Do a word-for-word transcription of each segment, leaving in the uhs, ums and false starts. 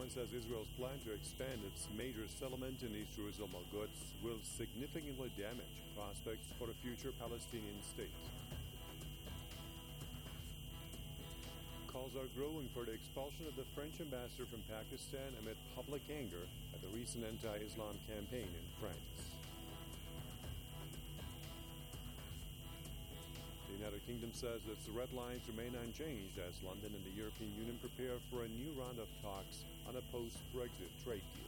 Iran says Israel's plan to expand its major settlement in East Jerusalem al-Quds will significantly damage prospects for a future Palestinian state. Calls are growing for the expulsion of the French ambassador from Pakistan amid public anger at the recent anti-Islam campaign in France. The United Kingdom says its red lines remain unchanged as London and the European Union prepare for a new round of talks on a post-Brexit trade deal.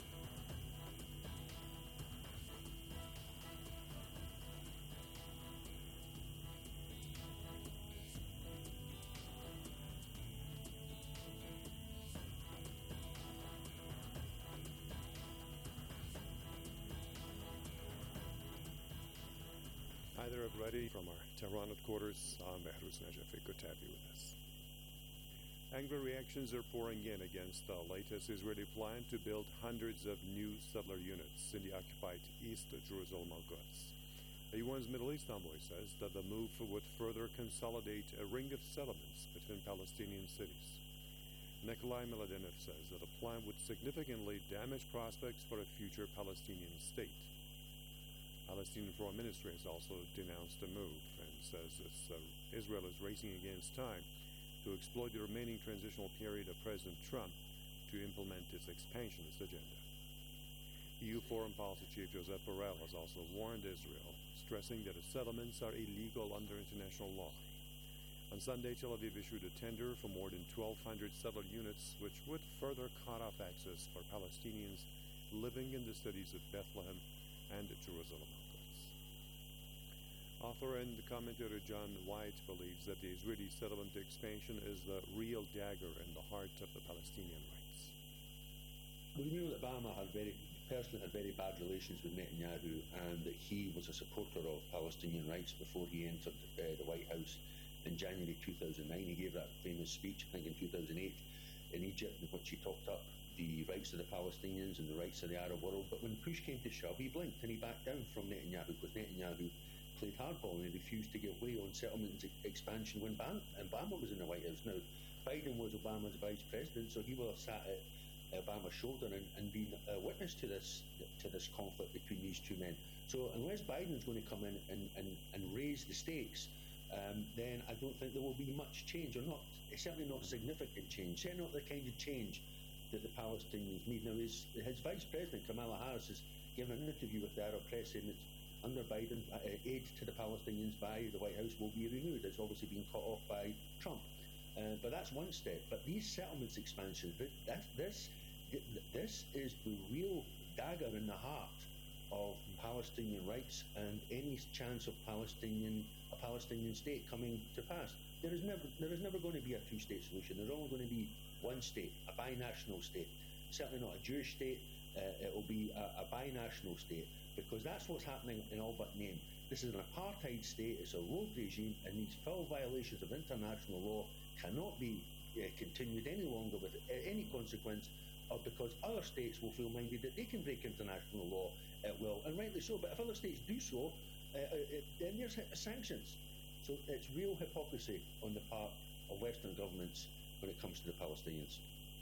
Hi there, everybody, from our Tehran headquarters. I'm Behruz Najafi. Good to have you with us. Angry reactions are pouring in against the latest Israeli plan to build hundreds of new settler units in the occupied East Jerusalem al-Quds. The U N's Middle East envoy says that the move would further consolidate a ring of settlements between Palestinian cities. Nikolai Miladinov says that a plan would significantly damage prospects for a future Palestinian state. Palestinian Foreign Ministry has also denounced the move and says it's, uh, Israel is racing against time to exploit the remaining transitional period of President Trump to implement its expansionist agenda. E U Foreign Policy Chief Josep Borrell has also warned Israel, stressing that the settlements are illegal under international law. On Sunday, Tel Aviv issued a tender for more than twelve hundred settler units, which would further cut off access for Palestinians living in the cities of Bethlehem and Jerusalem al-Quds. Author and commentator John White believes that the Israeli settlement expansion is the real dagger in the heart of the Palestinian rights. We knew that Obama had very, personally had very bad relations with Netanyahu, and that he was a supporter of Palestinian rights before he entered uh, the White House in January two thousand nine. He gave that famous speech, I think in two thousand eight, in Egypt, in which he talked up the rights of the Palestinians and the rights of the Arab world. But when push came to shove, he blinked and he backed down from Netanyahu, because Netanyahu played hardball and he refused to give way on settlement expansion when Ban- Obama was in the White House. Now, Biden was Obama's vice president, so he will have sat at Obama's shoulder and, and been a witness to this to this conflict between these two men. So unless Biden's going to come in and, and, and raise the stakes, um, then I don't think there will be much change, or not, certainly not significant change, certainly not the kind of change that the Palestinians need. Now, his, his Vice President, Kamala Harris, has given an interview with the Arab press saying that under Biden, uh, aid to the Palestinians by the White House will be renewed. It's obviously been cut off by Trump. Uh, but that's one step. But these settlements expansions, that, this, this is the real dagger in the heart of Palestinian rights and any chance of Palestinian a Palestinian state coming to pass. There is never there is never going to be a two-state solution. There's only going to be one state, a binational state. Certainly not a Jewish state. Uh, it will be a, a binational state, because that's what's happening in all but name. This is an apartheid state. It's a rogue regime, and these full violations of international law cannot be uh, continued any longer with uh, any consequence, or because other states will feel minded that they can break international law at will, and rightly so. But if other states do so, uh, uh, then there's sanctions. So it's real hypocrisy on the part of Western governments when it comes to the Palestinians.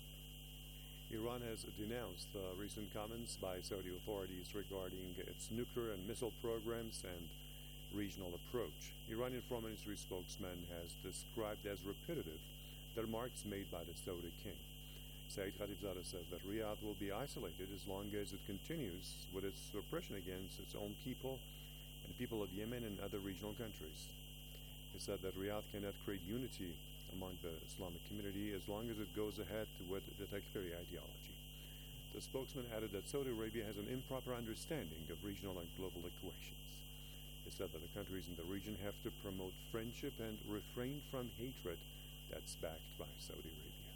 Iran has denounced the recent comments by Saudi authorities regarding its nuclear and missile programs and regional approach. Iranian Foreign Ministry spokesman has described as repetitive the remarks made by the Saudi king. Saeed Khatibzadeh says that Riyadh will be isolated as long as it continues with its repression against its own people and the people of Yemen and other regional countries. He said that Riyadh cannot create unity among the Islamic community as long as it goes ahead with the Takfiri ideology. The spokesman added that Saudi Arabia has an improper understanding of regional and global equations. He said that the countries in the region have to promote friendship and refrain from hatred that's backed by Saudi Arabia.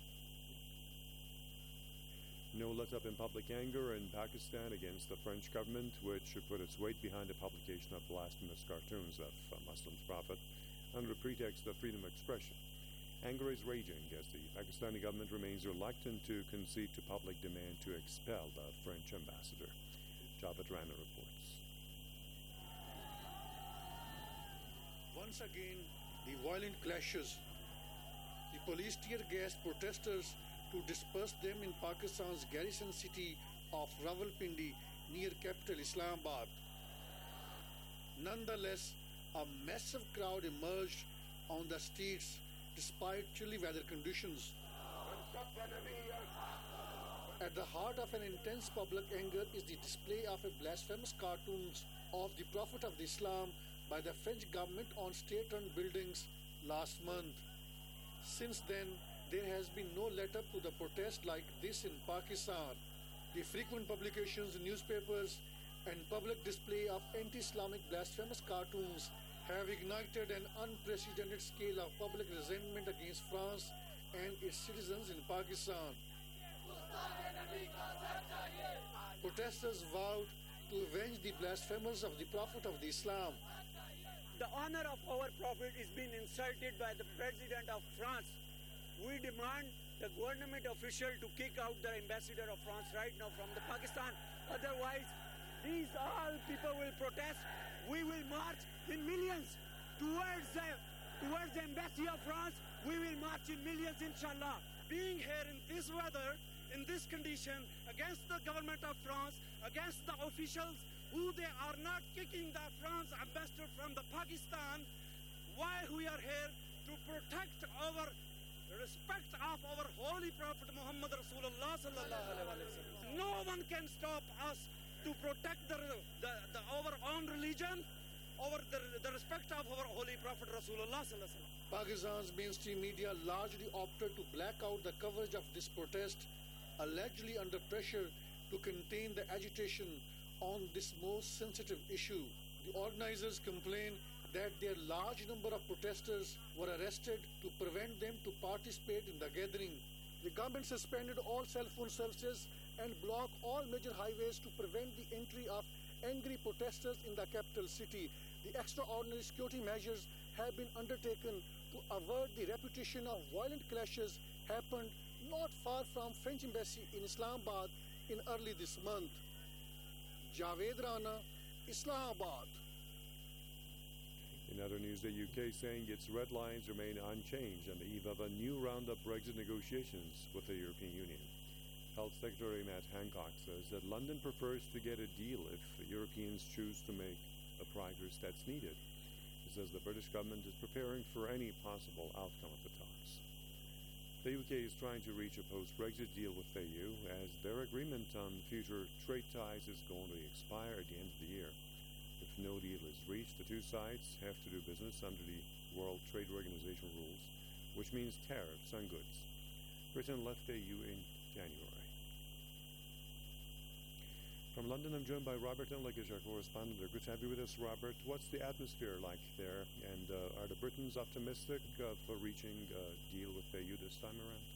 No let-up in public anger in Pakistan against the French government, which put its weight behind the publication of blasphemous cartoons of a Muslim prophet under the pretext of freedom of expression. Anger is raging as the Pakistani government remains reluctant to concede to public demand to expel the French ambassador. Javed Rana reports. Once again, the violent clashes. The police tear gassed protesters to disperse them in Pakistan's garrison city of Rawalpindi near capital Islamabad. Nonetheless, a massive crowd emerged on the streets despite chilly weather conditions. At the heart of an intense public anger is the display of a blasphemous cartoons of the Prophet of Islam by the French government on state-run buildings last month. Since then, there has been no let-up to the protest like this in Pakistan. The frequent publications in newspapers and public display of anti-Islamic blasphemous cartoons have ignited an unprecedented scale of public resentment against France and its citizens in Pakistan. Protesters vowed to avenge the blasphemers of the Prophet of the Islam. The honor of our Prophet is being insulted by the President of France. We demand the government official to kick out the ambassador of France right now from the Pakistan. Otherwise, these all people will protest. We will march in millions towards the, towards the embassy of France. We will march in millions, inshallah. Being here in this weather, in this condition, against the government of France, against the officials who they are not kicking the France ambassador from the Pakistan, why we are here to protect our respect of our holy Prophet Muhammad Rasulullah sallallahu alaihi wasallam. No one can stop us to protect the, the, the our own religion, over the, the respect of our holy Prophet Rasulullah sallallahu alaihi wasallam. Pakistan's mainstream media largely opted to black out the coverage of this protest, allegedly under pressure to contain the agitation on this most sensitive issue. The organizers complain that their large number of protesters were arrested to prevent them to participate in the gathering. The government suspended all cell phone services and blocked all major highways to prevent the entry of angry protesters in the capital city. The extraordinary security measures have been undertaken to avert the repetition of violent clashes happened not far from French embassy in Islamabad in early this month. Javed Rana, Islamabad. In other news, the U K saying its red lines remain unchanged on the eve of a new round of Brexit negotiations with the European Union. Health Secretary Matt Hancock says that London prefers to get a deal if Europeans choose to make the progress that's needed. He says the British government is preparing for any possible outcome of the talks. The U K is trying to reach a post-Brexit deal with the E U as their agreement on future trade ties is going to expire at the end of the year. If no deal is reached, the two sides have to do business under the World Trade Organization rules, which means tariffs on goods. Britain left the E U in January. From London, I'm joined by Robert Enlikish, our correspondent there. Good to have you with us, Robert. What's the atmosphere like there? And uh, are the Britons optimistic of uh, reaching a deal with the E U this time around?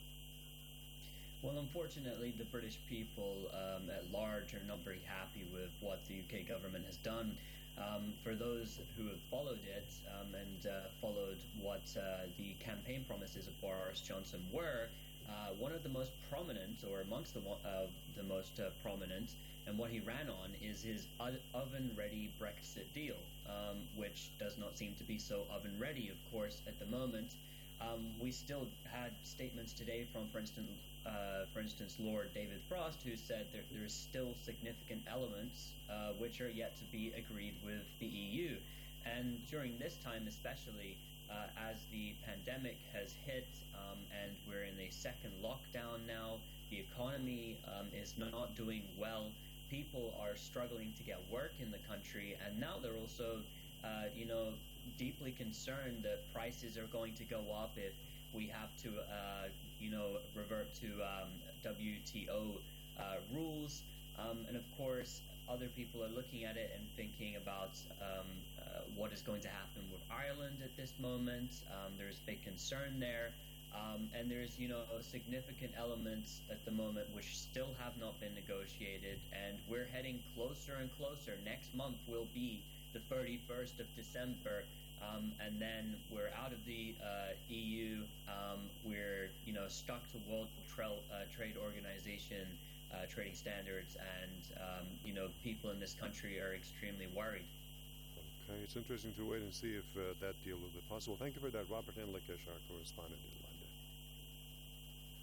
Well, unfortunately, the British people um, at large are not very happy with what the U K government has done. Um, for those who have followed it um, and uh, followed what uh, the campaign promises of Boris Johnson were, uh, one of the most prominent, or amongst the, uh, the most uh, prominent, and what he ran on is his oven-ready Brexit deal, um, which does not seem to be so oven-ready, of course, at the moment. Um, we still had statements today from, for instance, uh, for instance, Lord David Frost, who said there, there is still significant elements uh, which are yet to be agreed with the E U. And during this time especially, uh, as the pandemic has hit um, and we're in a second lockdown now, the economy um, is not doing well. People are struggling to get work in the country, and now they're also, uh, you know, deeply concerned that prices are going to go up if we have to, uh, you know, revert to um, W T O uh, rules. Um, and of course, other people are looking at it and thinking about um, uh, what is going to happen with Ireland at this moment. Um, there's big concern there. Um, and there's, you know, significant elements at the moment which still have not been negotiated, and we're heading closer and closer. Next month will be the thirty-first of December, um, and then we're out of the uh, E U. Um, we're, you know, stuck to World Tra- uh, Trade Organization uh, trading standards, and, um, you know, people in this country are extremely worried. Okay, it's interesting to wait and see if uh, that deal will be possible. Thank you for that, Robert Enlikish, our correspondent in London.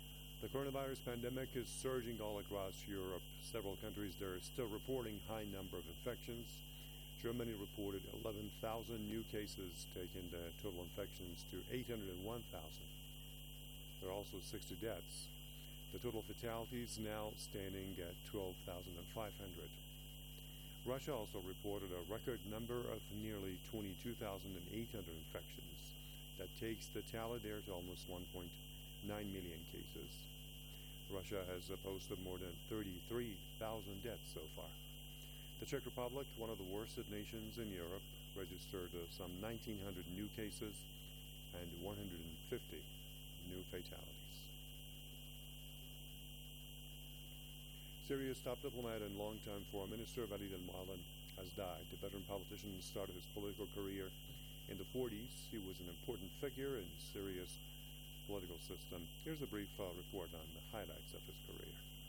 The coronavirus pandemic is surging all across Europe. Several countries there are still reporting high number of infections. Germany reported eleven thousand new cases, taking the total infections to eight hundred one thousand. There are also sixty deaths. The total fatalities now standing at twelve thousand five hundred. Russia also reported a record number of nearly twenty-two thousand eight hundred infections. That takes the tally there to almost one point nine million cases. Russia has posted more than thirty-three thousand deaths so far. The Czech Republic, one of the worst nations in Europe, registered uh, some nineteen hundred new cases and one hundred fifty new fatalities. Syria's top diplomat and longtime foreign minister Walid al-Mu'allim has died. The veteran politician started his political career in the forties. He was an important figure in Syria's political system. Here's a brief uh, report on the highlights of his career.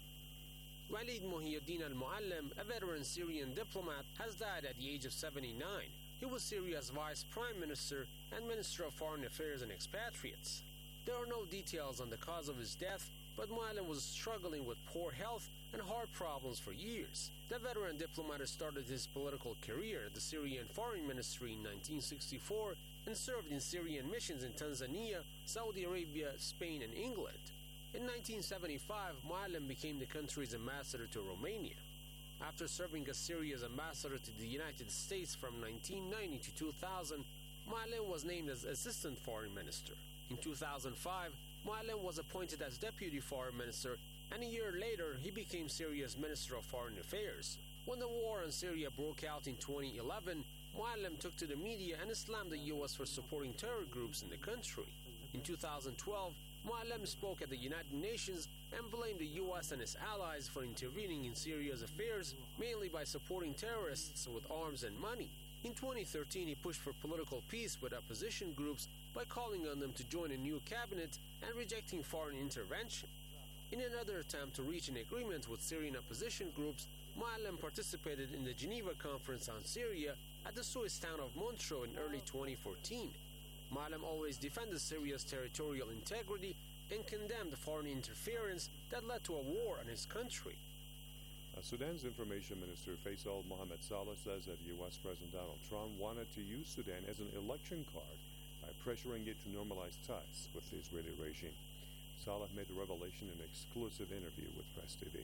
Walid Muhyiddin al-Mu'allim, a veteran Syrian diplomat, has died at the age of seventy-nine. He was Syria's vice prime minister and minister of foreign affairs and expatriates. There are no details on the cause of his death, but Mu'allim was struggling with poor health and heart problems for years. The veteran diplomat started his political career at the Syrian Foreign Ministry in nineteen sixty-four and served in Syrian missions in Tanzania, Saudi Arabia, Spain, and England. In nineteen seventy-five, Mu'allim became the country's ambassador to Romania. After serving as Syria's ambassador to the United States from nineteen ninety to two thousand, Mu'allim was named as Assistant Foreign Minister. In two thousand five, Mu'allim was appointed as Deputy Foreign Minister, and a year later, he became Syria's Minister of Foreign Affairs. When the war in Syria broke out in twenty eleven, Mu'allim took to the media and slammed the U S for supporting terror groups in the country. In two thousand twelve, Mu'allim spoke at the United Nations and blamed the U S and its allies for intervening in Syria's affairs, mainly by supporting terrorists with arms and money. In twenty thirteen, he pushed for political peace with opposition groups by calling on them to join a new cabinet and rejecting foreign intervention. In another attempt to reach an agreement with Syrian opposition groups, Mu'allim participated in the Geneva Conference on Syria at the Swiss town of Montreux in early twenty fourteen. Mu'allim always defended Syria's territorial integrity and condemned foreign interference that led to a war in his country. Uh, Sudan's Information Minister Faisal Mohammed Saleh says that U S President Donald Trump wanted to use Sudan as an election card by pressuring it to normalize ties with the Israeli regime. Saleh made the revelation in an exclusive interview with Press T V.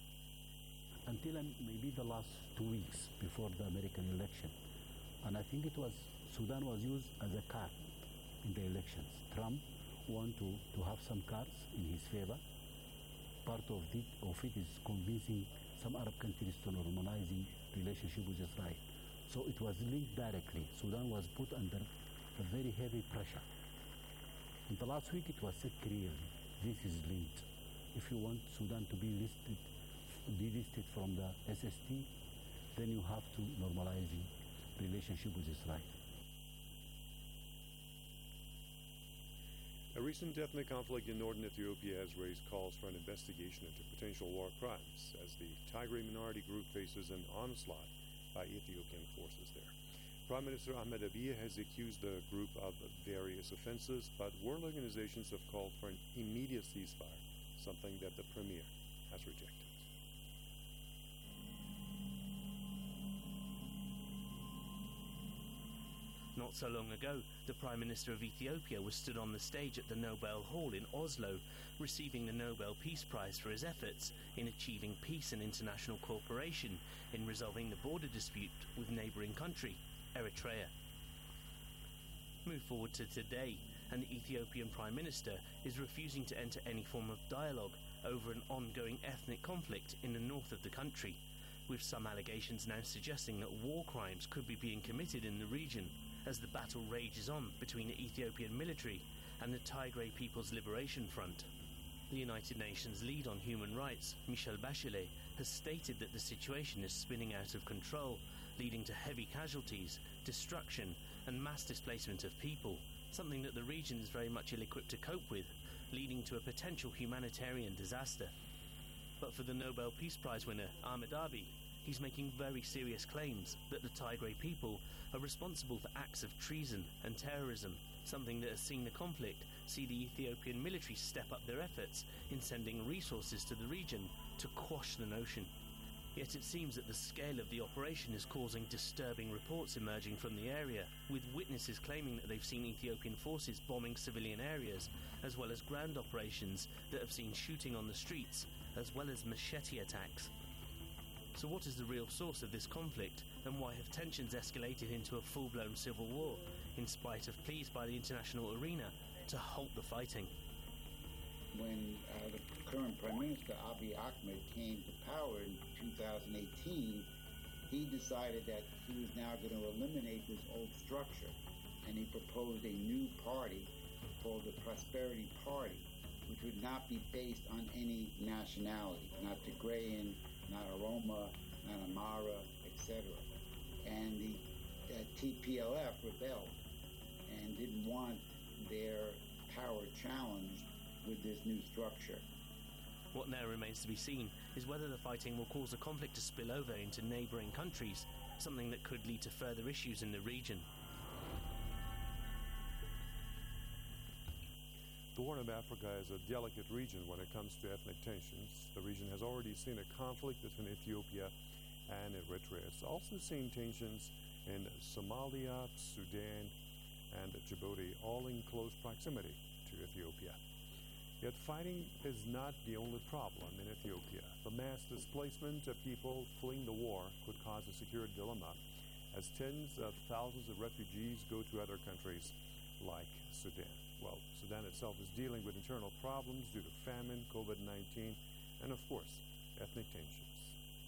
Until um, maybe the last two weeks before the American election, and I think it was Sudan was used as a card in the elections. Trump wanted to, to have some cards in his favor. Part of it, of it is convincing some Arab countries to normalizing relationship with Israel. So it was linked directly. Sudan was put under a very heavy pressure. In the last week it was said clearly, this is linked. If you want Sudan to be listed, delisted from the S S T, then you have to normalize the relationship with Israel. A recent ethnic conflict in northern Ethiopia has raised calls for an investigation into potential war crimes as the Tigray minority group faces an onslaught by Ethiopian forces there. Prime Minister Ahmed Abiy has accused the group of various offenses, but world organizations have called for an immediate ceasefire, something that the premier has rejected. Not so long ago, the Prime Minister of Ethiopia was stood on the stage at the Nobel Hall in Oslo, receiving the Nobel Peace Prize for his efforts in achieving peace and international cooperation in resolving the border dispute with neighbouring country, Eritrea. Move forward to today, and the Ethiopian Prime Minister is refusing to enter any form of dialogue over an ongoing ethnic conflict in the north of the country, with some allegations now suggesting that war crimes could be being committed in the region as the battle rages on between the Ethiopian military and the Tigray People's Liberation Front. The United Nations lead on human rights, Michelle Bachelet, has stated that the situation is spinning out of control, leading to heavy casualties, destruction and mass displacement of people, something that the region is very much ill-equipped to cope with, leading to a potential humanitarian disaster. But for the Nobel Peace Prize winner Ahmed Abiy, he's making very serious claims that the Tigray people are responsible for acts of treason and terrorism, something that has seen the conflict see the Ethiopian military step up their efforts in sending resources to the region to quash the notion. Yet it seems that the scale of the operation is causing disturbing reports emerging from the area, with witnesses claiming that they've seen Ethiopian forces bombing civilian areas, as well as ground operations that have seen shooting on the streets, as well as machete attacks. So what is the real source of this conflict, and why have tensions escalated into a full-blown civil war, in spite of pleas by the international arena to halt the fighting? When uh, the current Prime Minister, Abiy Ahmed, came to power in two thousand eighteen, he decided that he was now going to eliminate this old structure, and he proposed a new party called the Prosperity Party, which would not be based on any nationality, not Tigrayan, not Oroma, not Amhara, et cetera. And the uh, T P L F rebelled and didn't want their power challenged with this new structure. What now remains to be seen is whether the fighting will cause the conflict to spill over into neighbouring countries, something that could lead to further issues in the region. The Horn of Africa is a delicate region when it comes to ethnic tensions. The region has already seen a conflict between Ethiopia and Eritrea. It's also seen tensions in Somalia, Sudan, and Djibouti, all in close proximity to Ethiopia. Yet fighting is not the only problem in Ethiopia. The mass displacement of people fleeing the war could cause a security dilemma, as tens of thousands of refugees go to other countries like Sudan. Well, Sudan itself is dealing with internal problems due to famine, COVID nineteen, and of course, ethnic tensions.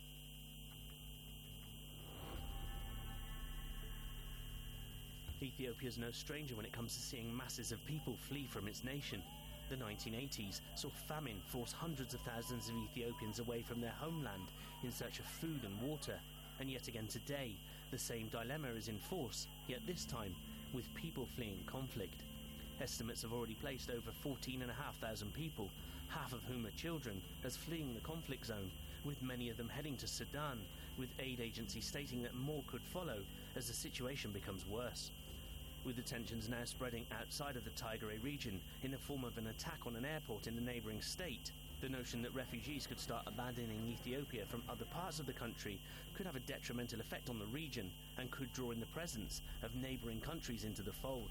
Ethiopia is no stranger when it comes to seeing masses of people flee from its nation. The nineteen eighties saw famine force hundreds of thousands of Ethiopians away from their homeland in search of food and water. And yet again today, the same dilemma is in force, yet this time with people fleeing conflict. Estimates have already placed over fourteen thousand five hundred people, half of whom are children, as fleeing the conflict zone, with many of them heading to Sudan, with aid agencies stating that more could follow as the situation becomes worse. With the tensions now spreading outside of the Tigray region in the form of an attack on an airport in the neighbouring state, the notion that refugees could start abandoning Ethiopia from other parts of the country could have a detrimental effect on the region and could draw in the presence of neighbouring countries into the fold.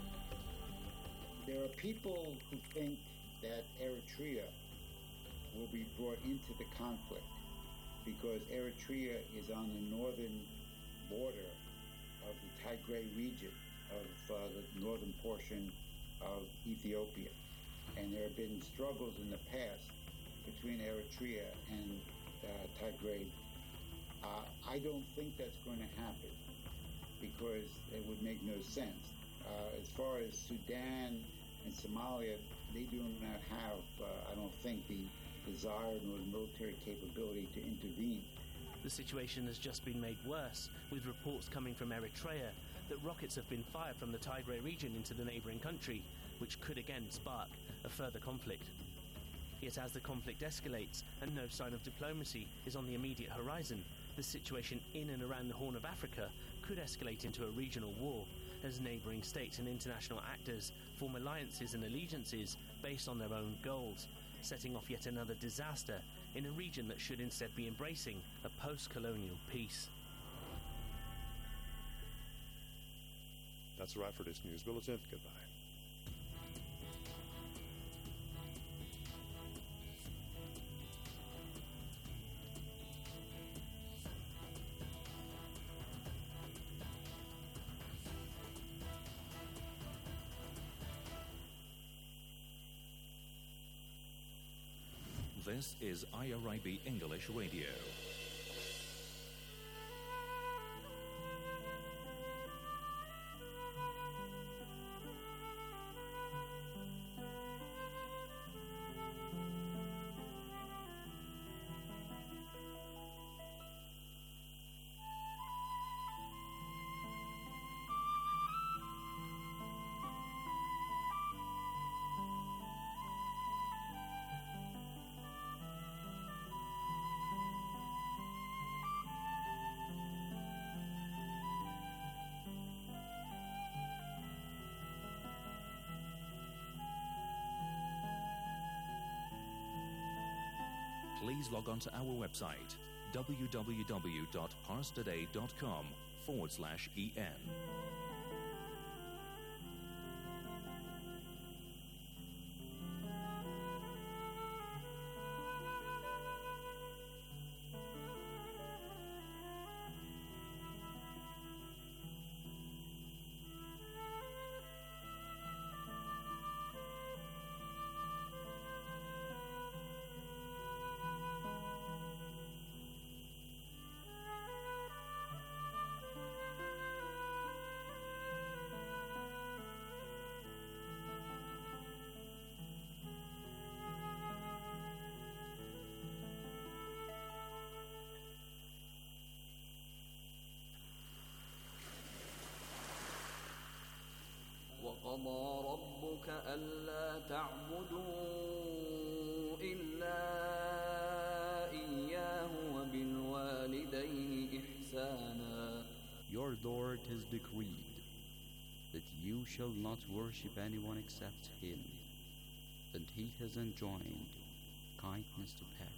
There are people who think that Eritrea will be brought into the conflict because Eritrea is on the northern border of the Tigray region, of uh, the northern portion of Ethiopia. And there have been struggles in the past between Eritrea and uh, Tigray. Uh, I don't think that's going to happen because it would make no sense. Uh, as far as Sudan and Somalia, they do not have, uh, I don't think, the desire nor the military capability to intervene. The situation has just been made worse, with reports coming from Eritrea that rockets have been fired from the Tigray region into the neighbouring country, which could again spark a further conflict. Yet as the conflict escalates and no sign of diplomacy is on the immediate horizon, the situation in and around the Horn of Africa could escalate into a regional war, as neighbouring states and international actors form alliances and allegiances based on their own goals, setting off yet another disaster in a region that should instead be embracing a post-colonial peace. That's a wrap for this news bulletin. Goodbye. This is I R I B English Radio. please log on to our website, www.parstoday.com forward slash en. وقضى ربك ألا تعبدوا إلا إياه وبالوالدين إحسانا. Your Lord has decreed that you shall not worship anyone except Him, and He has enjoined kindness to parents.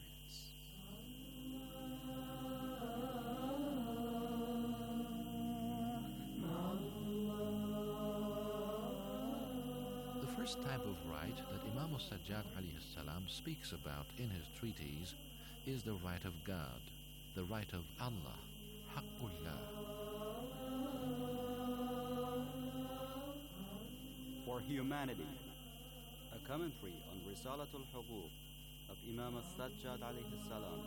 The first type of right that Imam al-Sajjad alayhi salam speaks about in his treatise is the right of God, the right of Allah, Haqqullah. For humanity, a commentary on Risalatul Huquq of Imam al-Sajjad alayhi salam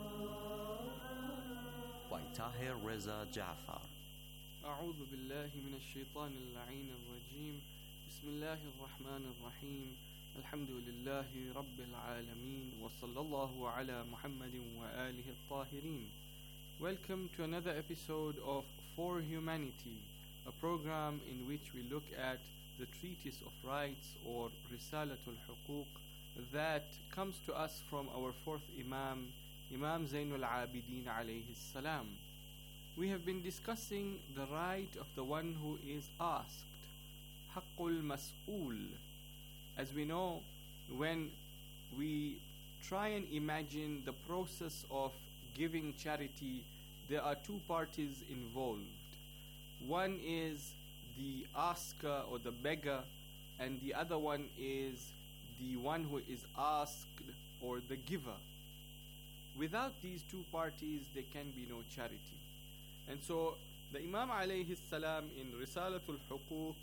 by Tahir Reza Jafar. أعوذ بالله من الشيطان اللعين الرجيم. بسم الله الرحمن الرحيم. الحمد لله رب العالمين وصلى الله على محمد وآله الطاهرين. Welcome to another episode of For Humanity, a program in which we look at the Treatise of Rights or Risalatul Huquq that comes to us from our fourth Imam, Imam Zainul Abidin alayhi salam. We have been discussing the right of the one who is asked, Haqqul Mas'ul. As we know, when we try and imagine the process of giving charity, there are two parties involved. One is the asker or the beggar, and the other one is the one who is asked or the giver. Without these two parties, there can be no charity. And so the Imam alayhi salam in Risalatul Huquq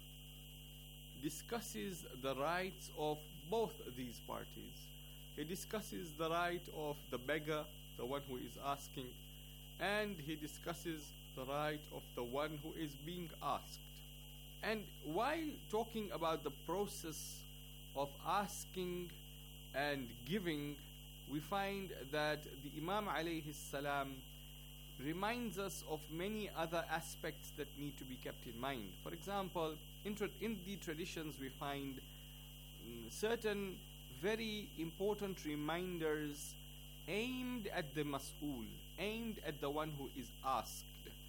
discusses the rights of both these parties. He discusses the right of the beggar, the one who is asking, and he discusses the right of the one who is being asked. And while talking about the process of asking and giving, we find that the Imam alayhi salam reminds us of many other aspects that need to be kept in mind. For example, in, tra- in the traditions we find mm, certain very important reminders aimed at the mas'ul, aimed at the one who is asked,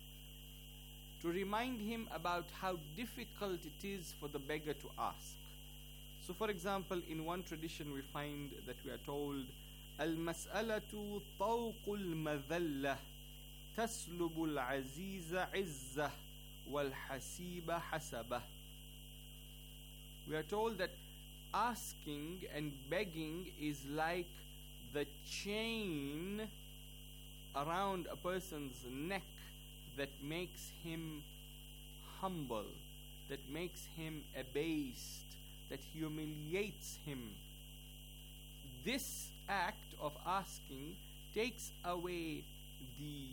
to remind him about how difficult it is for the beggar to ask. So for example, in one tradition we find that we are told, Al-mas'alatu tawqul madhallah تسلب العزيز عزة والحسيب حسبه. We are told that asking and begging is like the chain around a person's neck that makes him humble, that makes him abased, that humiliates him. This act of asking takes away the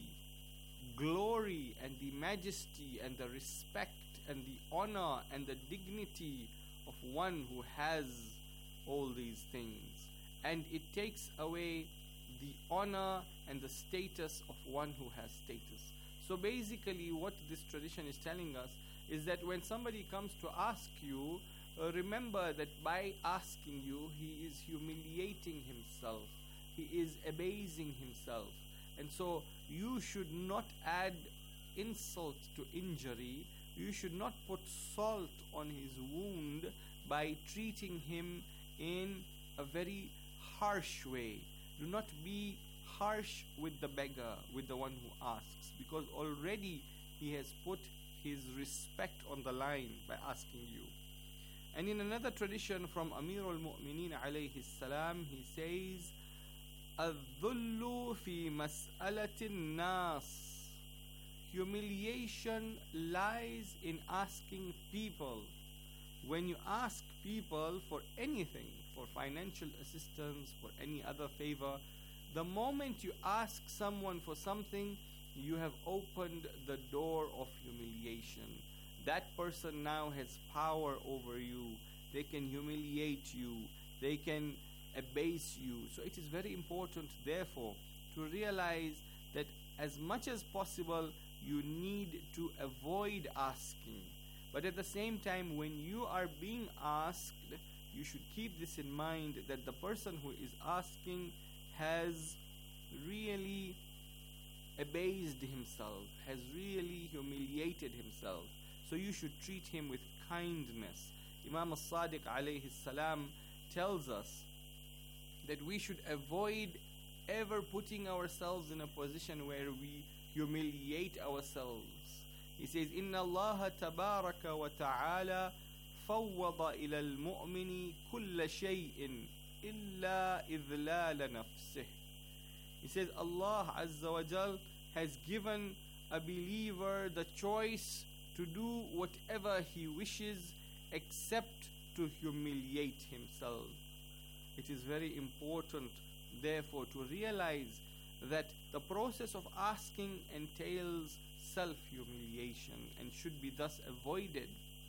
glory and the majesty and the respect and the honor and the dignity of one who has all these things, and it takes away the honor and the status of one who has status. So basically what this tradition is telling us is that when somebody comes to ask you, uh, remember that by asking you, he is humiliating himself, he is abasing himself. And so you should not add insult to injury. You should not put salt on his wound by treating him in a very harsh way. Do not be harsh with the beggar, with the one who asks, because already he has put his respect on the line by asking you. And in another tradition from Amir al-Mu'mineen alayhi salam, he says, الذل في مسألة الناس. Humiliation lies in asking people. When you ask people for anything, for financial assistance, for any other favor, the moment you ask someone for something, you have opened the door of humiliation. That person now has power over you. They can humiliate you. They can abase you. So it is very important, therefore, to realize that as much as possible, you need to avoid asking. But at the same time, when you are being asked, you should keep this in mind, that the person who is asking has really abased himself, has really humiliated himself. So you should treat him with kindness. Imam al-Sadiq alayhi salam tells us that we should avoid ever putting ourselves in a position where we humiliate ourselves. He says, إِنَّ اللَّهَ تَبَارَكَ وَتَعَالَى فَوَّضَ إِلَى الْمُؤْمِنِ كُلَّ شَيْءٍ إِلَّا إِذْلَالَ نَفْسِهِ. He says, Allah Azza wa Jal has given a believer the choice to do whatever he wishes except to humiliate himself. It is very important, therefore, to realize that the process of asking entails self-humiliation and should be thus avoided.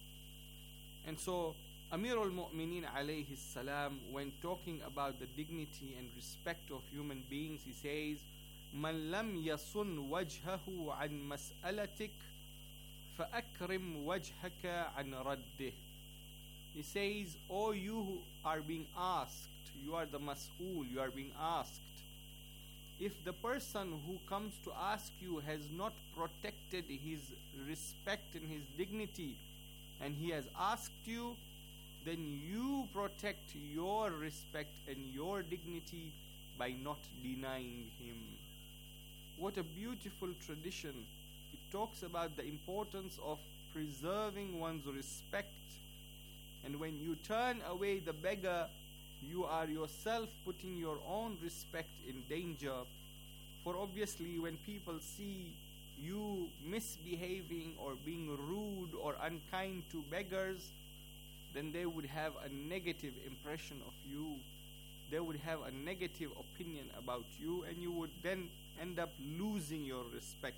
And so Amir al-Mu'mineen alayhi salam, when talking about the dignity and respect of human beings, he says, مَنْ لَمْ يَصُنْ وَجْهَهُ عَنْ مَسْأَلَتِكَ فَأَكْرِمْ وَجْهَكَ عَنْ رَدِّهِ. He says, O you who are being asked, you are the mas'ul, you are being asked, if the person who comes to ask you has not protected his respect and his dignity, and he has asked you, then you protect your respect and your dignity by not denying him. What a beautiful tradition. It talks about the importance of preserving one's respect. And when you turn away the beggar, you are yourself putting your own respect in danger. For obviously when people see you misbehaving or being rude or unkind to beggars, then they would have a negative impression of you. They would have a negative opinion about you, and you would then end up losing your respect.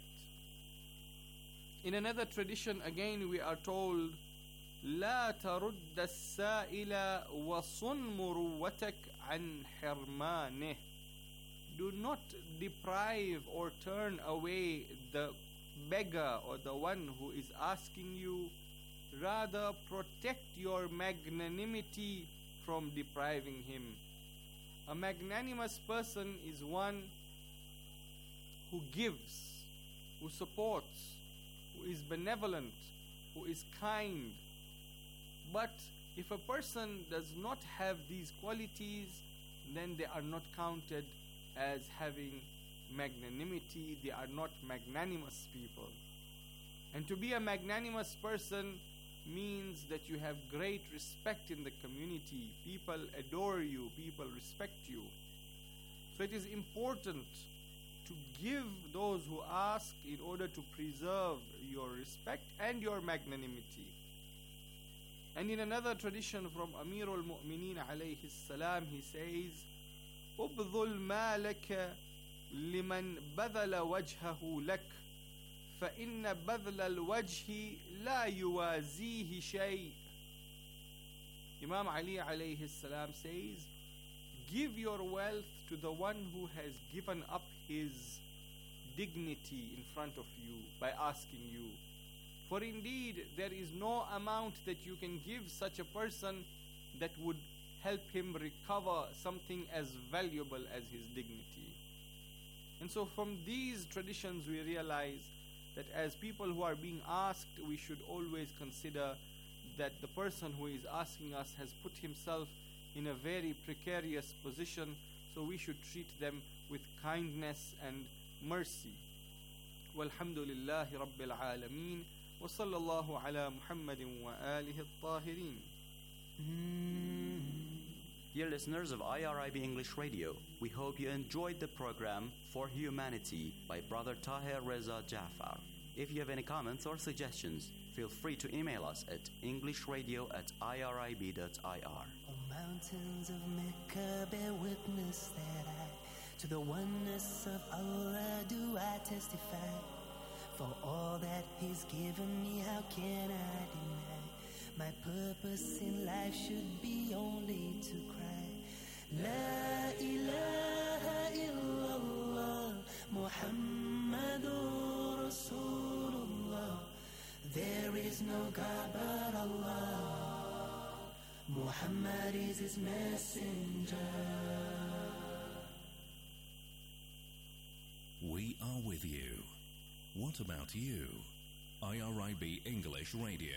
In another tradition, again, we are told, لا ترد السائل وصن مروتك عن حرمانه. Do not deprive or turn away the beggar or the one who is asking you. Rather, protect your magnanimity from depriving him. A magnanimous person is one who gives, who supports, who is benevolent, who is kind. But if a person does not have these qualities, then they are not counted as having magnanimity. They are not magnanimous people. And to be a magnanimous person means that you have great respect in the community. People adore you, people respect you. So it is important to give those who ask in order to preserve your respect and your magnanimity. And in another tradition from Amir al-Mu'mineen alayhi salam, he says, أبذل مالك لمن بذل وجهه لك فإن بذل الوجه لا يوازيه شيء. Imam Ali alayhi salam says, give your wealth to the one who has given up his dignity in front of you by asking you. For indeed, there is no amount that you can give such a person that would help him recover something as valuable as his dignity. And so from these traditions we realize that as people who are being asked, we should always consider that the person who is asking us has put himself in a very precarious position. so we should treat them with kindness and mercy. والحمد لله رب العالمين وصلى الله على محمد وآله الطاهرين. Dear listeners of I R I B English Radio, we hope you enjoyed the program For Humanity by Brother Tahir Reza Jafar. If you have any comments or suggestions, feel free to email us at englishradio at irib dot I R. On mountains of Mecca, bear witness that I, to the oneness of Allah do I testify. For all that He's given me, how can I deny? My purpose in life should be only to cry. La ilaha illallah, Muhammadur Rasulullah. There is no God but Allah. Muhammad is His messenger. We are with you. What about you? I R I B English Radio.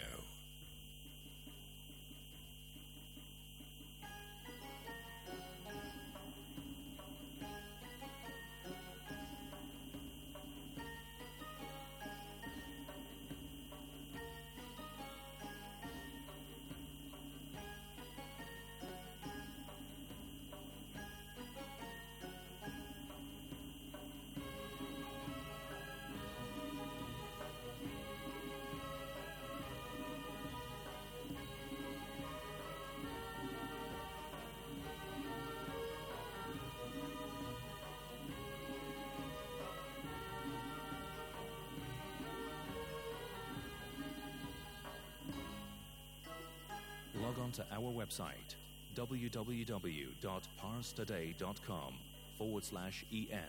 Log on to our website, www.parstoday.com forward slash EN.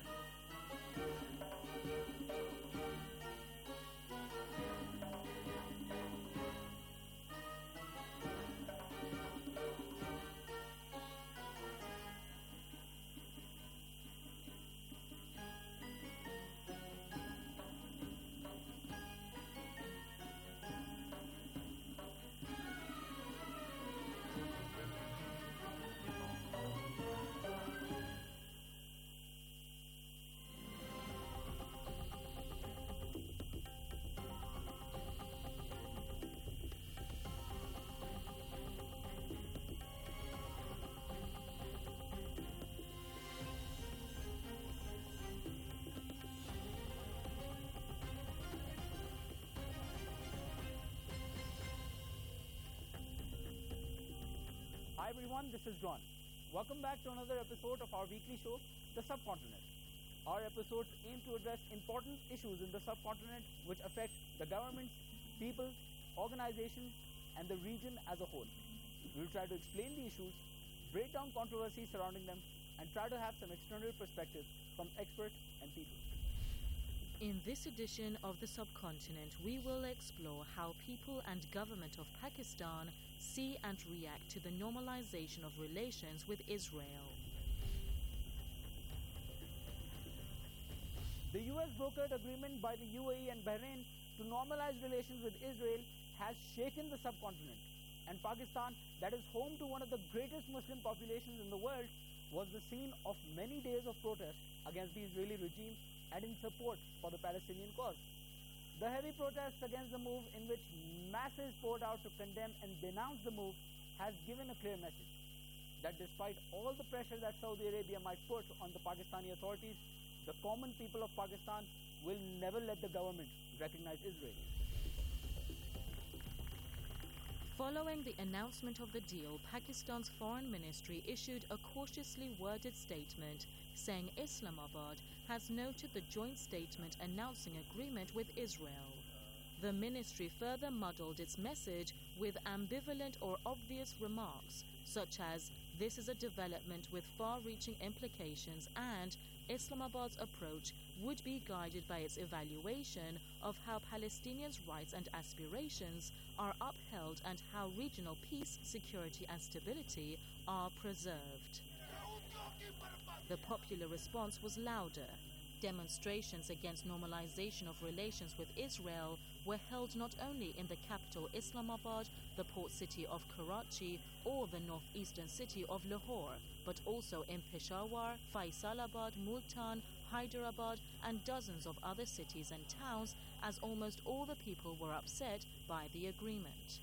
Hi everyone, this is John. Welcome back to another episode of our weekly show, The Subcontinent. Our episodes aim to address important issues in the subcontinent which affect the governments, people, organizations, and the region as a whole. We will try to explain the issues, break down controversies surrounding them, and try to have some external perspective from experts and people. In this edition of The Subcontinent, we will explore how people and government of Pakistan see and react to the normalization of relations with Israel. The U S brokered agreement by the U A E and Bahrain to normalize relations with Israel has shaken the subcontinent, and Pakistan, that is home to one of the greatest Muslim populations in the world, was the scene of many days of protest against the Israeli regime and in support for the Palestinian cause. The heavy protests against the move, in which masses poured out to condemn and denounce the move, has given a clear message that despite all the pressure that Saudi Arabia might put on the Pakistani authorities, the common people of Pakistan will never let the government recognize Israel. Following the announcement of the deal, Pakistan's foreign ministry issued a cautiously worded statement saying Islamabad has noted the joint statement announcing agreement with Israel. The ministry further muddled its message with ambivalent or obvious remarks, such as, "This is a development with far-reaching implications," and Islamabad's approach would be guided by its evaluation of how Palestinians' rights and aspirations are upheld and how regional peace, security and stability are preserved. The popular response was louder. Demonstrations against normalization of relations with Israel were held not only in the capital Islamabad, the port city of Karachi, or the northeastern city of Lahore, but also in Peshawar, Faisalabad, Multan, Hyderabad, and dozens of other cities and towns, as almost all the people were upset by the agreement.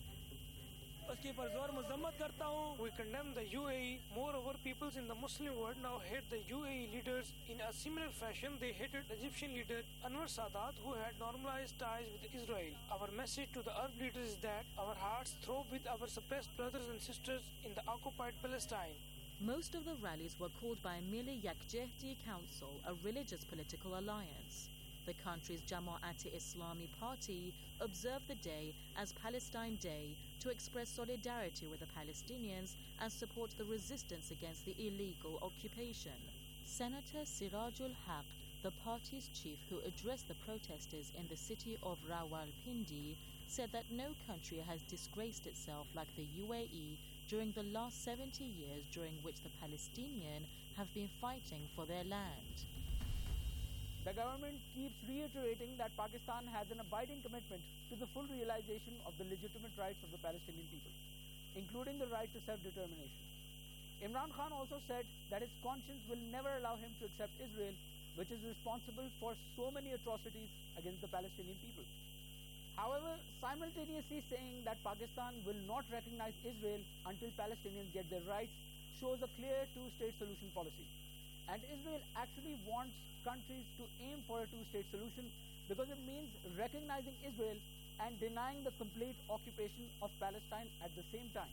We condemn the U A E. Moreover, peoples in the Muslim world now hate the U A E leaders. In a similar fashion, they hated Egyptian leader Anwar Sadat, who had normalized ties with Israel. Our message to the Arab leaders is that our hearts throb with our suppressed brothers and sisters in the occupied Palestine. Most of the rallies were called by Milli Yakjehti Council, a religious political alliance. The country's Jamaat-e-Islami party observed the day as Palestine Day to express solidarity with the Palestinians and support the resistance against the illegal occupation. Senator Sirajul Haq, the party's chief who addressed the protesters in the city of Rawalpindi, said that no country has disgraced itself like the U A E during the last seventy years during which the Palestinians have been fighting for their land. The government keeps reiterating that Pakistan has an abiding commitment to the full realization of the legitimate rights of the Palestinian people, including the right to self-determination. Imran Khan also said that his conscience will never allow him to accept Israel, which is responsible for so many atrocities against the Palestinian people. However, simultaneously saying that Pakistan will not recognize Israel until Palestinians get their rights shows a clear two-state solution policy. And Israel actually wants countries to aim for a two-state solution because it means recognizing Israel and denying the complete occupation of Palestine at the same time.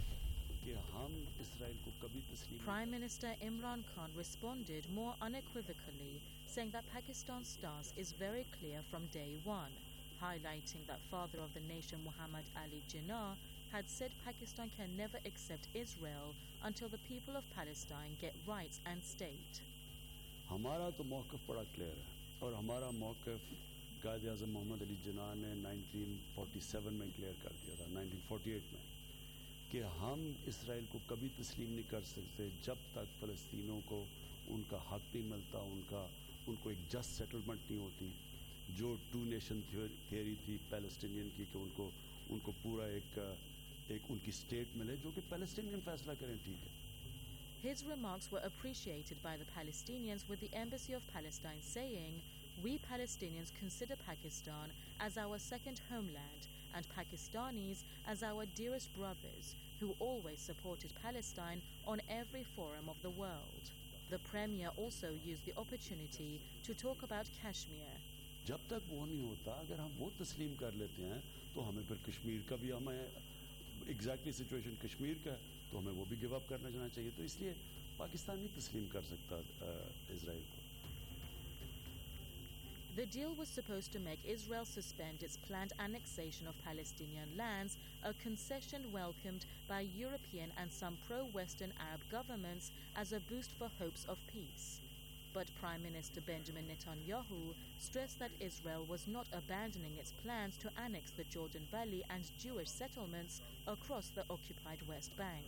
Prime Minister Imran Khan responded more unequivocally, saying that Pakistan's stance is very clear from day one, highlighting that father of the nation Muhammad Ali Jinnah had said Pakistan can never accept Israel until the people of Palestine get rights and state. हमारा तो मौक़िफ़ बड़ा clear है और हमारा मौक़िफ़ कायद आज़म मोहम्मद अली जिन्ना ने nineteen forty seven में clear कर दिया था, नाइनटीन फोर्टी एट में, कि हम इसराइल को कभी तस्लीम नहीं कर सकते जब तक फ़लस्तीनों को उनका हक़ नहीं मिलता, उनका उनको एक जस्ट सेटलमेंट नहीं होती, जो टू नेशन थियोरी थी पैलेस्टीनियन की, कि उनको उनको पूरा एक एक उनकी स्टेट मिले जो कि पैलेस्टीनियन फैसला करें, ठीक है. His remarks were appreciated by the Palestinians, with the Embassy of Palestine saying, "We Palestinians consider Pakistan as our second homeland and Pakistanis as our dearest brothers who always supported Palestine on every forum of the world." The Premier also used the opportunity to talk about Kashmir. जब तक वो नहीं होता, अगर हम वो तस्लीम कर लेते हैं तो हमें फिर कश्मीर का भी हमें एग्जैक्टली सिचुएशन कश्मीर का तो हमें वो भी गिव अप करना जाना चाहिए, तो इसलिए पाकिस्तान नहीं तस्लीम कर सकता इजराइल को. The deal was supposed to make Israel suspend its planned annexation of Palestinian lands, a concession welcomed by European and some pro-Western Arab governments as a boost for hopes of peace. But Prime Minister Benjamin Netanyahu stressed that Israel was not abandoning its plans to annex the Jordan Valley and Jewish settlements across the occupied West Bank.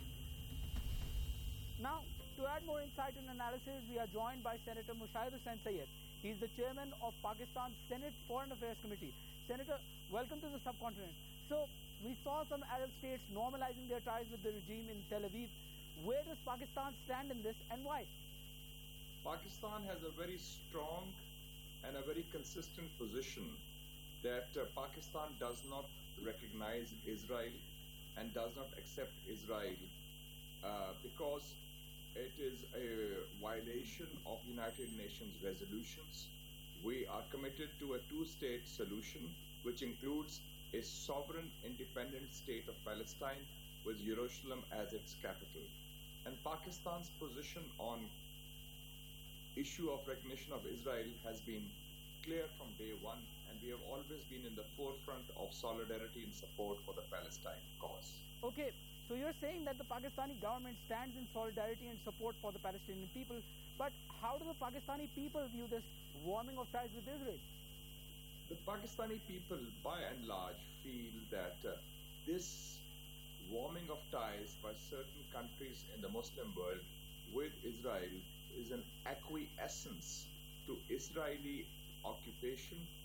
Now, to add more insight and analysis, we are joined by Senator Mushahid Hussain Sayyed. He is the chairman of Pakistan's Senate Foreign Affairs Committee. Senator, welcome to the subcontinent. So, we saw some Arab states normalizing their ties with the regime in Tel Aviv. Where does Pakistan stand in this and why? Pakistan has a very strong and a very consistent position that uh, Pakistan does not recognize Israel and does not accept Israel uh, because it is a violation of United Nations resolutions. We are committed to a two-state solution, which includes a sovereign independent state of Palestine with Jerusalem as its capital. And Pakistan's position on issue of recognition of Israel has been clear from day one, and we have always been in the forefront of solidarity and support for the Palestine cause. Okay, so you're saying that the Pakistani government stands in solidarity and support for the Palestinian people, but how do the Pakistani people view this warming of ties with Israel? The Pakistani people, by and large, feel that uh, this warming of ties by certain countries in the Muslim world with Israel is an acquiescence to Israeli occupation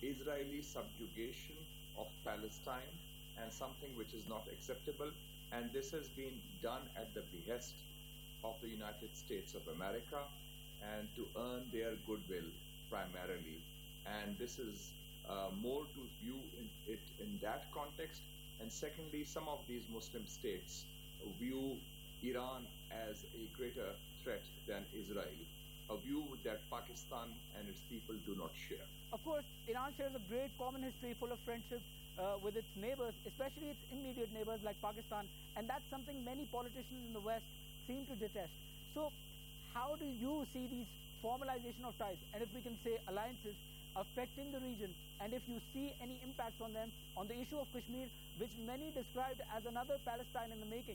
Israeli subjugation of Palestine and something which is not acceptable. And this has been done at the behest of the United States of America and to earn their goodwill primarily. And this is uh, more to view in, it in that context. And secondly, some of these Muslim states view Iran as a greater threat than Israel, a view that Pakistan and its people do not share. Of course, Iran shares a great common history full of friendship uh, with its neighbors, especially its immediate neighbors like Pakistan, and that's something many politicians in the West seem to detest. So how do you see these formalization of ties, and if we can say alliances, affecting the region, and if you see any impacts on them on the issue of Kashmir, which many described as another Palestine in the making?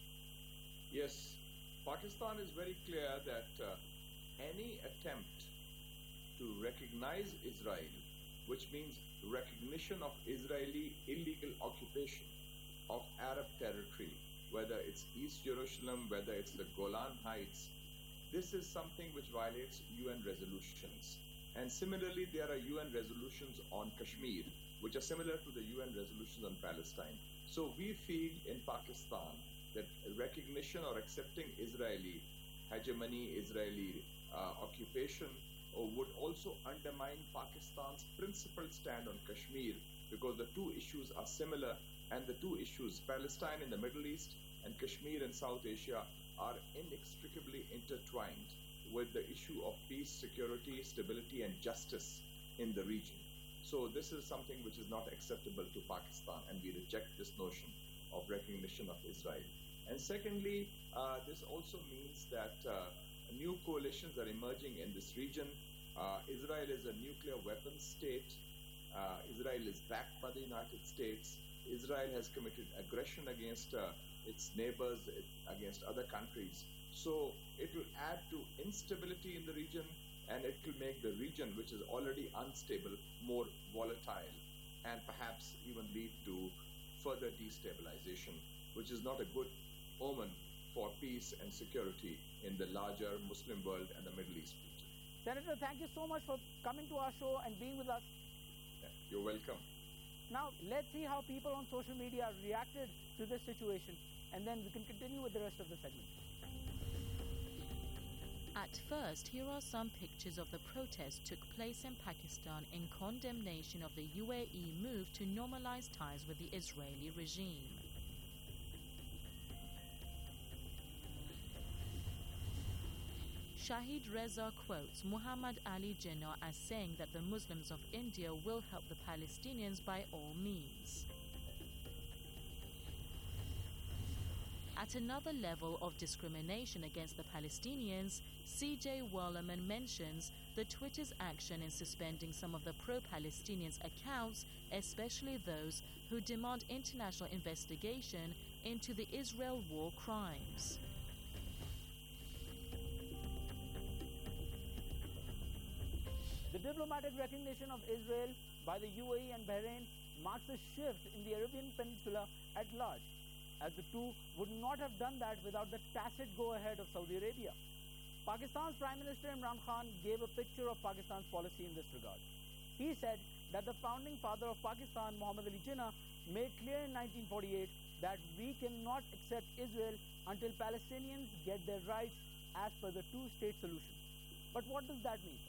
Yes, Pakistan is very clear that uh, any attempt to recognize Israel, which means recognition of Israeli illegal occupation of Arab territory, whether it's East Jerusalem, whether it's the Golan Heights, this is something which violates U N resolutions. And similarly, there are U N resolutions on Kashmir, which are similar to the U N resolutions on Palestine. So we feel in Pakistan that recognition or accepting Israeli hegemony, Israeli uh, occupation, or would also undermine Pakistan's principled stand on Kashmir, because the two issues are similar, and the two issues, Palestine in the Middle East and Kashmir in South Asia, are inextricably intertwined with the issue of peace, security, stability, and justice in the region. So this is something which is not acceptable to Pakistan, and we reject this notion of recognition of Israel. And secondly, uh, this also means that uh, new coalitions are emerging in this region. Uh, Israel is a nuclear weapons state. Uh, Israel is backed by the United States. Israel has committed aggression against uh, its neighbors, against other countries. So it will add to instability in the region, and it will make the region, which is already unstable, more volatile, and perhaps even lead to further destabilization, which is not a good omen for peace and security in the larger Muslim world and the Middle East region. Senator, thank you so much for coming to our show and being with us. Yeah, you're welcome. Now, let's see how people on social media reacted to this situation, and then we can continue with the rest of the segment. At first, here are some pictures of the protests took place in Pakistan in condemnation of the U A E move to normalize ties with the Israeli regime. Shahid Reza quotes Muhammad Ali Jinnah as saying that the Muslims of India will help the Palestinians by all means. At another level of discrimination against the Palestinians, C J Wallerman mentions the Twitter's action in suspending some of the pro-Palestinians' accounts, especially those who demand international investigation into the Israel war crimes. The diplomatic recognition of Israel by the U A E and Bahrain marks a shift in the Arabian Peninsula at large, as the two would not have done that without the tacit go-ahead of Saudi Arabia. Pakistan's Prime Minister Imran Khan gave a picture of Pakistan's policy in this regard. He said that the founding father of Pakistan, Muhammad Ali Jinnah, made clear in nineteen forty-eight that we cannot accept Israel until Palestinians get their rights as per the two-state solution. But what does that mean?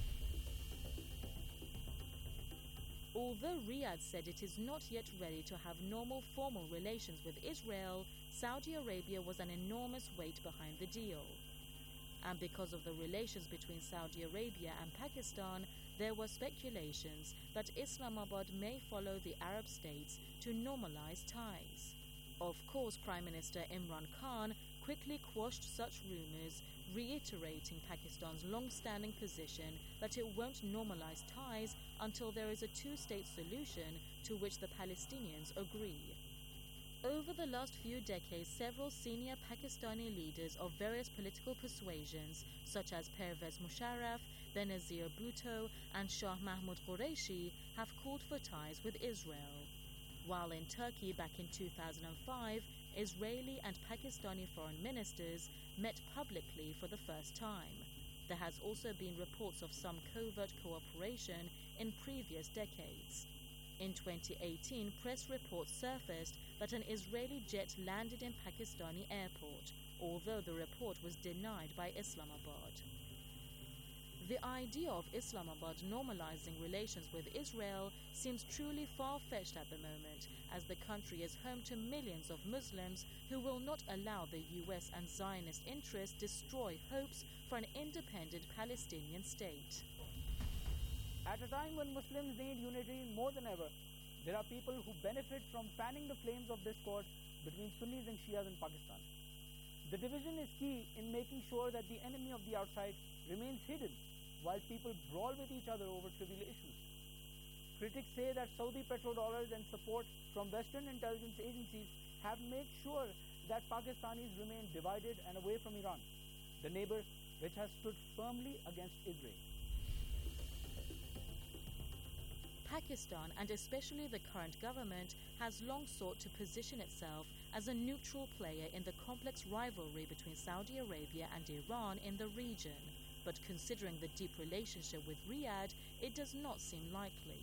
Although Riyadh said it is not yet ready to have normal formal relations with Israel, Saudi Arabia was an enormous weight behind the deal. And because of the relations between Saudi Arabia and Pakistan, there were speculations that Islamabad may follow the Arab states to normalize ties. Of course, Prime Minister Imran Khan quickly quashed such rumors, reiterating Pakistan's long-standing position that it won't normalize ties until there is a two-state solution to which the Palestinians agree. Over the last few decades, several senior Pakistani leaders of various political persuasions, such as Pervez Musharraf, Benazir Bhutto, and Shah Mahmud Qureshi, have called for ties with Israel. While in Turkey back in two thousand five, Israeli and Pakistani foreign ministers met publicly for the first time. There has also been reports of some covert cooperation in previous decades. In twenty eighteen, press reports surfaced that an Israeli jet landed in Pakistani airport, although the report was denied by Islamabad. The idea of Islamabad normalizing relations with Israel seems truly far-fetched at the moment, as the country is home to millions of Muslims who will not allow the U S and Zionist interests destroy hopes for an independent Palestinian state. At a time when Muslims need unity more than ever, there are people who benefit from fanning the flames of discord between Sunnis and Shias in Pakistan. The division is key in making sure that the enemy of the outside remains hidden, while people brawl with each other over trivial issues. Critics say that Saudi petrodollars and support from Western intelligence agencies have made sure that Pakistanis remain divided and away from Iran, the neighbor which has stood firmly against Israel. Pakistan, and especially the current government, has long sought to position itself as a neutral player in the complex rivalry between Saudi Arabia and Iran in the region. But considering the deep relationship with Riyadh, it does not seem likely.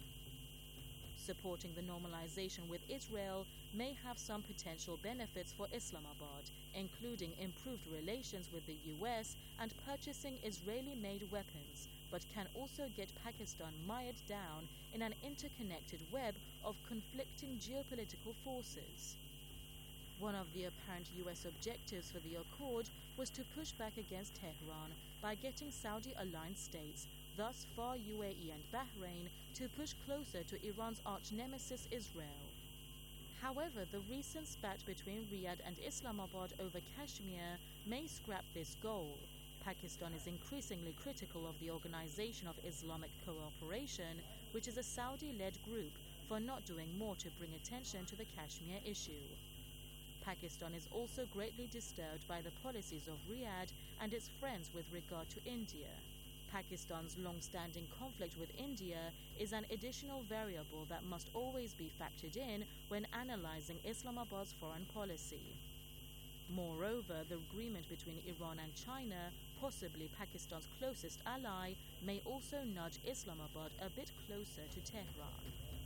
Supporting the normalization with Israel may have some potential benefits for Islamabad, including improved relations with the U S and purchasing Israeli-made weapons, but can also get Pakistan mired down in an interconnected web of conflicting geopolitical forces. One of the apparent U S objectives for the accord was to push back against Tehran by getting Saudi-aligned states, thus far U A E and Bahrain, to push closer to Iran's arch-nemesis Israel. However, the recent spat between Riyadh and Islamabad over Kashmir may scrap this goal. Pakistan is increasingly critical of the Organization of Islamic Cooperation, which is a Saudi-led group, for not doing more to bring attention to the Kashmir issue. Pakistan is also greatly disturbed by the policies of Riyadh and its friends with regard to India. Pakistan's long-standing conflict with India is an additional variable that must always be factored in when analyzing Islamabad's foreign policy. Moreover, the agreement between Iran and China, possibly Pakistan's closest ally, may also nudge Islamabad a bit closer to Tehran.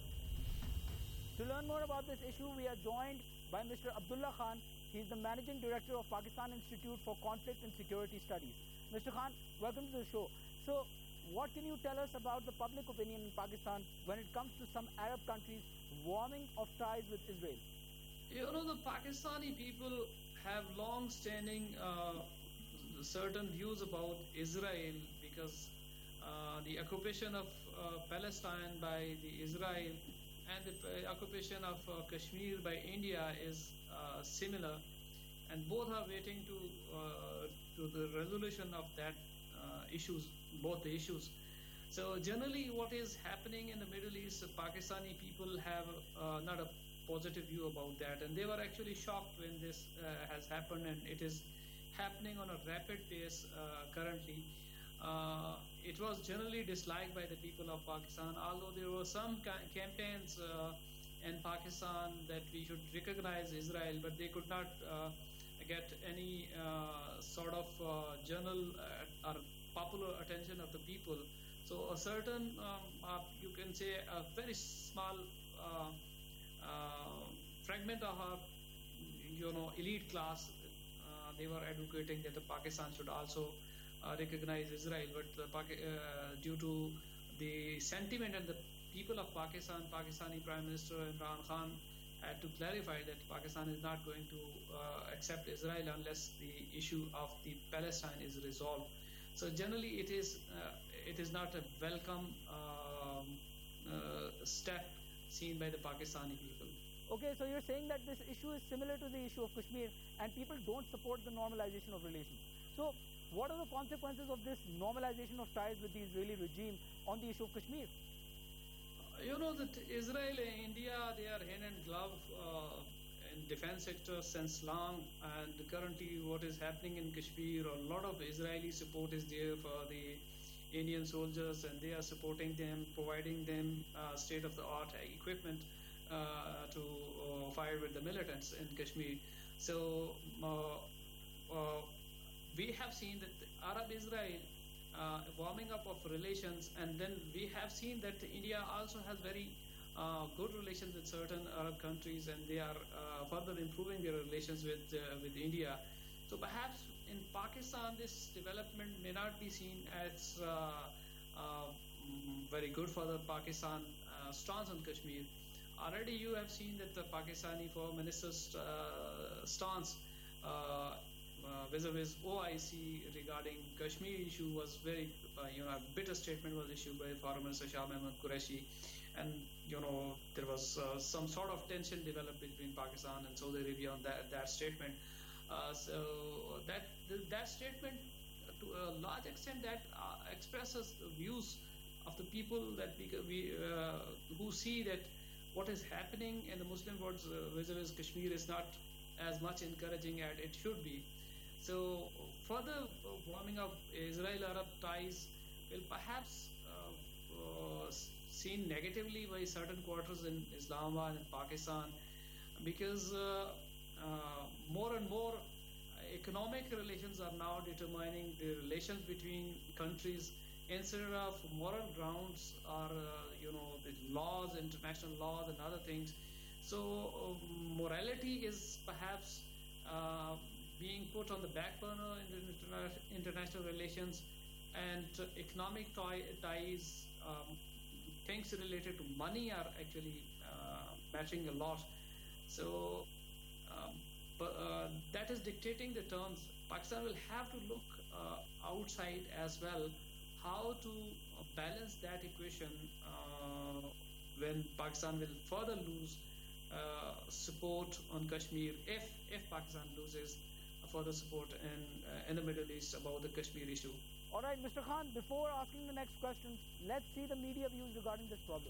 To learn more about this issue, we are joined by Mister Abdullah Khan. He is the Managing Director of Pakistan Institute for Conflict and Security Studies. Mister Khan, welcome to the show. So, what can you tell us about the public opinion in Pakistan when it comes to some Arab countries warming of ties with Israel? You know, the Pakistani people have long-standing uh, certain views about Israel because uh, the occupation of uh, Palestine by the Israel and the uh, occupation of uh, Kashmir by India is uh, similar, and both are waiting to uh, to the resolution of that uh, issues, both the issues. So generally, what is happening in the Middle East, Pakistani people have uh, not a positive view about that, and they were actually shocked when this uh, has happened, and it is happening on a rapid pace uh, currently. Uh, it was generally disliked by the people of Pakistan, although there were some ca campaigns uh, in Pakistan that we should recognize Israel, but they could not uh, get any uh, sort of uh, general uh, or popular attention of the people. So a certain, um, uh, you can say, a very small uh, uh, fragment of our, you know, elite class, uh, they were advocating that the Pakistan should also uh, recognize Israel, but the, uh, due to the sentiment and the people of Pakistan, Pakistani Prime Minister Imran Khan had to clarify that Pakistan is not going to uh, accept Israel unless the issue of the Palestine is resolved. So generally, it is uh, it is not a welcome um, uh, step seen by the Pakistani people. Okay, so you're saying that this issue is similar to the issue of Kashmir, and people don't support the normalization of relations. So, what are the consequences of this normalization of ties with the Israeli regime on the issue of Kashmir? You know that Israel and India, they are hand and glove uh, in defense sector since long, and currently what is happening in Kashmir, a lot of Israeli support is there for the Indian soldiers, and they are supporting them, providing them uh, state-of-the-art equipment uh, to uh, fight with the militants in Kashmir. So uh, uh, we have seen that Arab-Israel uh, warming up of relations, and then we have seen that India also has very uh, good relations with certain Arab countries, and they are uh, further improving their relations with uh, with India. So perhaps in Pakistan, this development may not be seen as uh, uh, very good for the Pakistan uh, stance on Kashmir. Already you have seen that the Pakistani Foreign Minister's uh, stance uh, uh, vis-a-vis O I C regarding Kashmir issue was very, uh, you know, a bitter statement was issued by Foreign Minister Shah Mahmood Qureshi, and you know there was uh, some sort of tension developed between Pakistan and Saudi Arabia on that that statement. Uh, so that that statement, to a large extent, that uh, expresses the views of the people that we, we uh, who see that what is happening in the Muslim world uh, vis-a-vis Kashmir is not as much encouraging as it should be. So further warming of Israel-Arab ties will perhaps uh, uh, seen negatively by certain quarters in Islamabad and Pakistan, because uh, uh, more and more economic relations are now determining the relations between countries instead of moral grounds or uh, you know the laws, international laws and other things. So uh, morality is perhaps uh, being put on the back burner in the interna- international relations, and uh, economic tie- ties, um, things related to money are actually uh, mattering a lot. So um, but, uh, that is dictating the terms. Pakistan will have to look uh, outside as well, how to uh, balance that equation uh, when Pakistan will further lose uh, support on Kashmir, if if Pakistan loses further support in uh, in the Middle East about the Kashmir issue. All right, Mister Khan, before asking the next question, let's see the media views regarding this problem.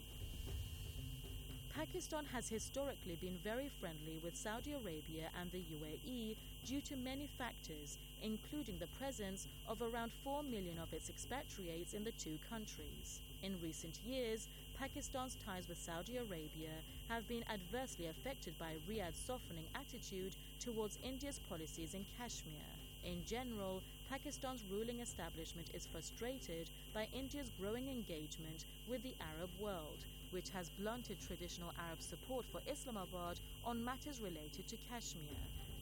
Pakistan has historically been very friendly with Saudi Arabia and the U A E due to many factors, including the presence of around four million of its expatriates in the two countries. In recent years, Pakistan's ties with Saudi Arabia have been adversely affected by Riyadh's softening attitude towards India's policies in Kashmir. In general, Pakistan's ruling establishment is frustrated by India's growing engagement with the Arab world, which has blunted traditional Arab support for Islamabad on matters related to Kashmir.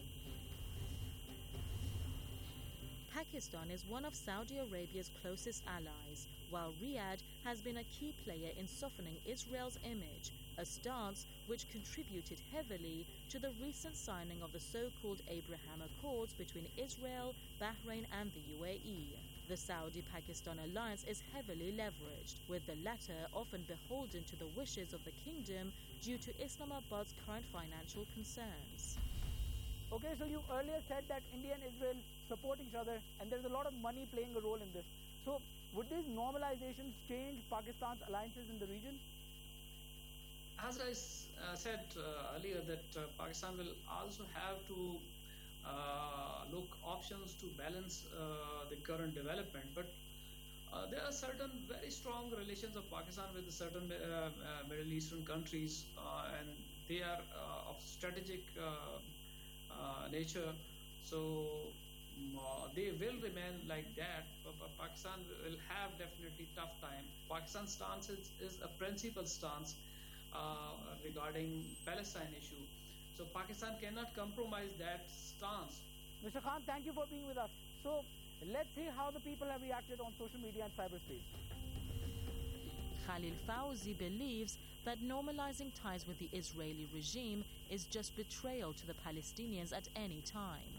Pakistan is one of Saudi Arabia's closest allies, while Riyadh has been a key player in softening Israel's image, a stance which contributed heavily to the recent signing of the so-called Abraham Accords between Israel, Bahrain and the U A E. The Saudi-Pakistan alliance is heavily leveraged, with the latter often beholden to the wishes of the kingdom due to Islamabad's current financial concerns. Okay, so you earlier said that India and Israel support each other, and there's a lot of money playing a role in this. So would these normalizations change Pakistan's alliances in the region? As I uh, said uh, earlier, that uh, Pakistan will also have to uh, look options to balance uh, the current development. But uh, there are certain very strong relations of Pakistan with certain uh, uh, Middle Eastern countries, uh, and they are uh, of strategic uh, uh, nature. So uh, they will remain like that. But, but Pakistan will have definitely tough time. Pakistan's stance is, is a principal stance Uh, regarding Palestine issue. So Pakistan cannot compromise that stance. Mister Khan, thank you for being with us. So let's see how the people have reacted on social media and cyberspace. Khalil Fauzi believes that normalizing ties with the Israeli regime is just betrayal to the Palestinians at any time.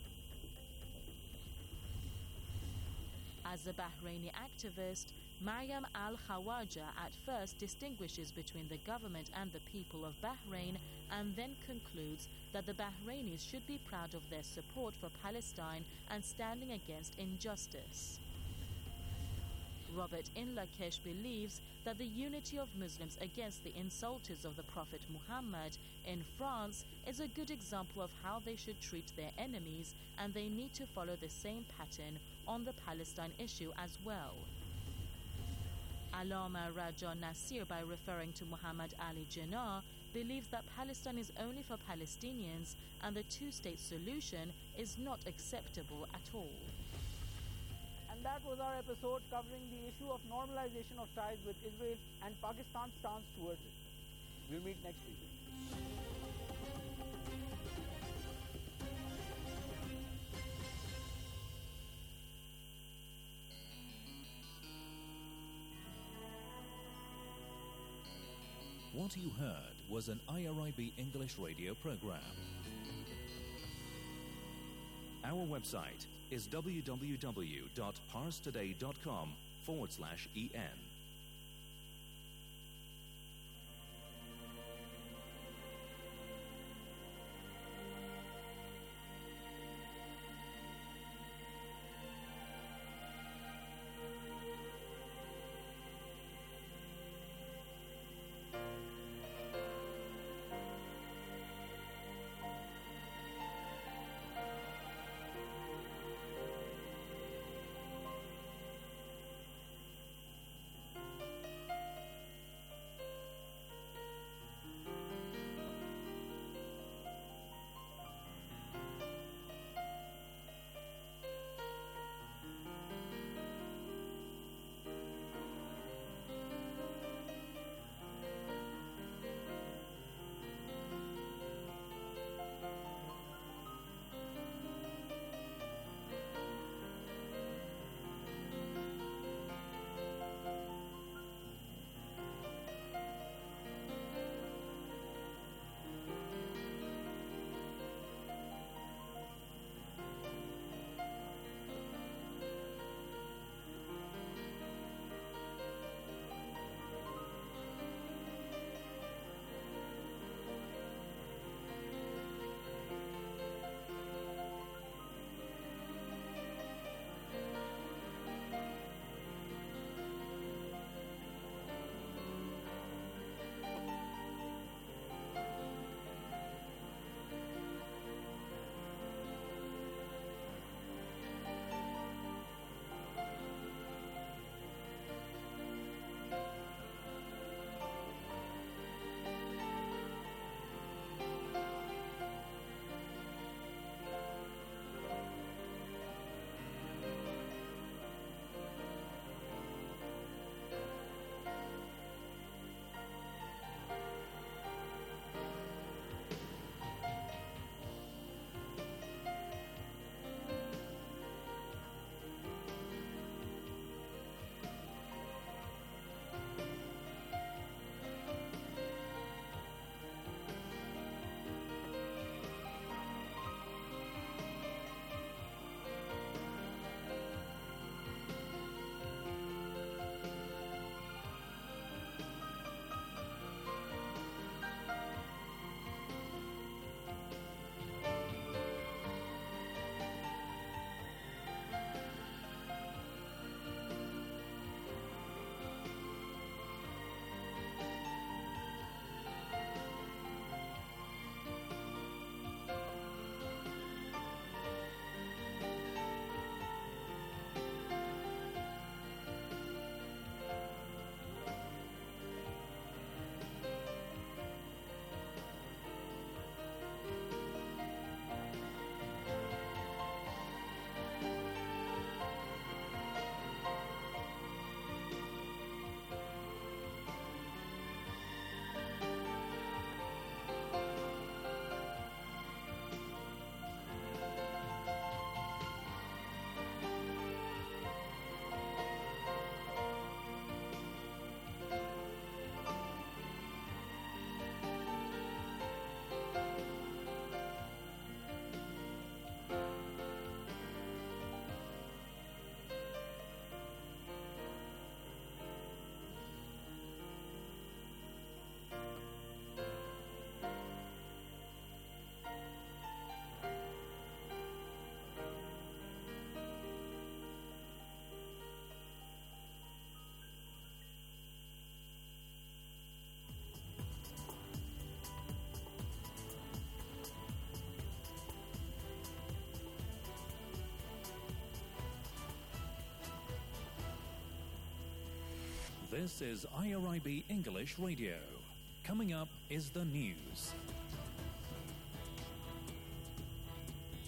As a Bahraini activist, Maryam Al-Khawaja at first distinguishes between the government and the people of Bahrain, and then concludes that the Bahrainis should be proud of their support for Palestine and standing against injustice. Robert Inlakesh believes that the unity of Muslims against the insulters of the Prophet Muhammad in France is a good example of how they should treat their enemies, and they need to follow the same pattern on the Palestine issue as well. Alama Raja Nasir, by referring to Muhammad Ali Jinnah, believes that Palestine is only for Palestinians and the two-state solution is not acceptable at all. And that was our episode covering the issue of normalization of ties with Israel and Pakistan's stance towards it. We'll meet next week. What you heard was an I R I B English radio program. Our website is www.parstoday.com forward slash en. This is I R I B English Radio, Coming up is the news.